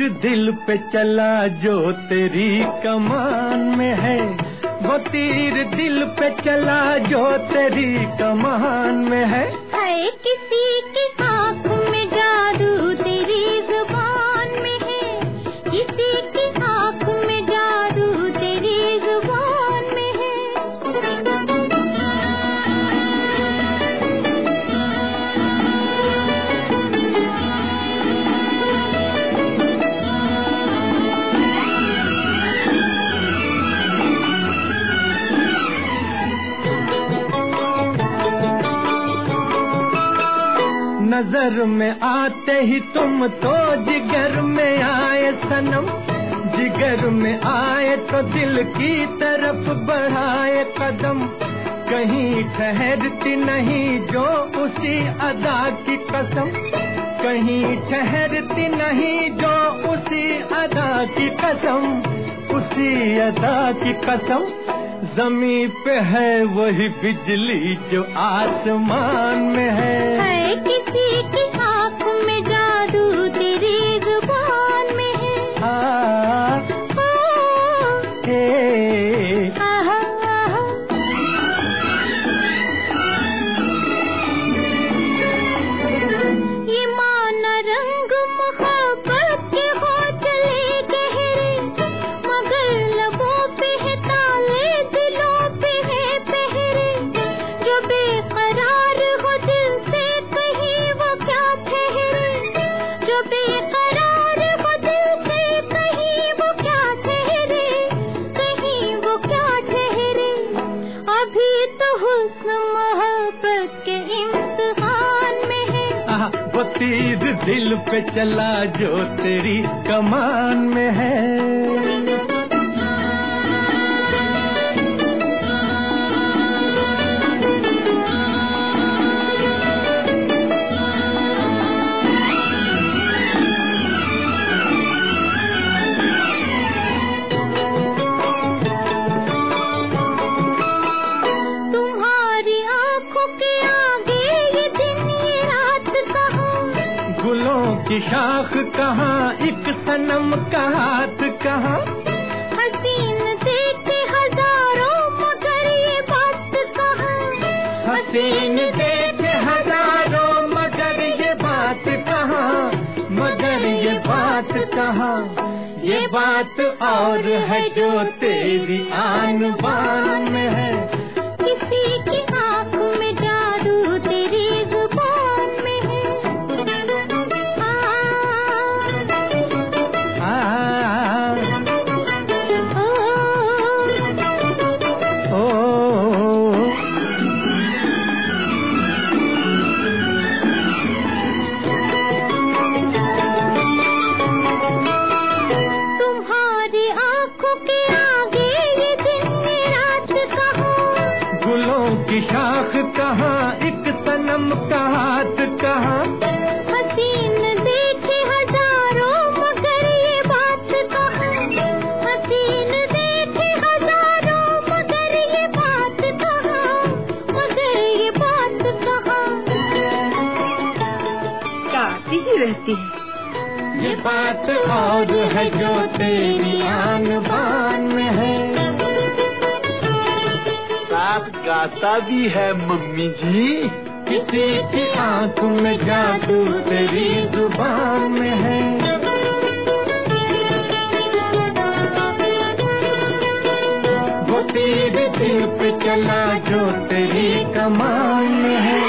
दिल पे चला जो तेरी कमान में है, वो तीर दिल पे चला जो तेरी कमान में है किसी की आँख में जादू तेरी जुबान में है, किसी की आँख में जादू तेरी जुबान में है। नजर में आते ही तुम तो जिगर में आए सनम, जिगर में आए तो दिल की तरफ बढ़ाए कदम, कहीं ठहरती नहीं जो उसी अदा की कसम, कहीं ठहरती नहीं जो उसी अदा की कसम, उसी अदा की कसम। ज़मीं पे है वही बिजली जो आसमान में है किसी की आँख में जादू तेरी जुबान में है। ये माना रंग मोहब्बत के हो चले गहरे, मगर लबों पे है ताले, दिलों पे है पहरे, जो बेकरार हो दिल से कहीं वो क्या ठहरे, जो बेकरार हो दिल से कहीं वो क्या ठहरे, कहीं वो क्या ठहरे। अभी तो हुस्न मोहब्बत के इम्तिहान में है, वो तीर दिल पे चला जो तेरी कमान में है। तुम्हारी आँखों के आगे ये दिन ये रात कहाँ, गुलों की शाख कहाँ, एक सनम का हाथ कहाँ, हसीन देखे हजारों मगर ये बात कहाँ, हसीन देखे हजारों मगर ये बात कहाँ, मगर ये बात कहाँ। ये बात और है जो तेरी आन बान में है, किसी की आँख में जादू तेरी जुबान में है। तुम्हारी आँखों के आगे ये दिन ये रात कहाँ, गुलों की शाख कहाँ, एक सनम का हाथ कहाँ, हसीन देखे हजारों मगर ये बात कहाँ, हसीन देखे हजारों मगर ये बात कहाँ, मगर ये बात कहाँ। गाती ही रहती है। ये बात और है जो तेरी आन बान में है। साथ गाता भी है मम्मी जी। किसी की आँख में जादू तेरी जुबान में है। वो तीर दिल पे चला जो तेरी कमान में है।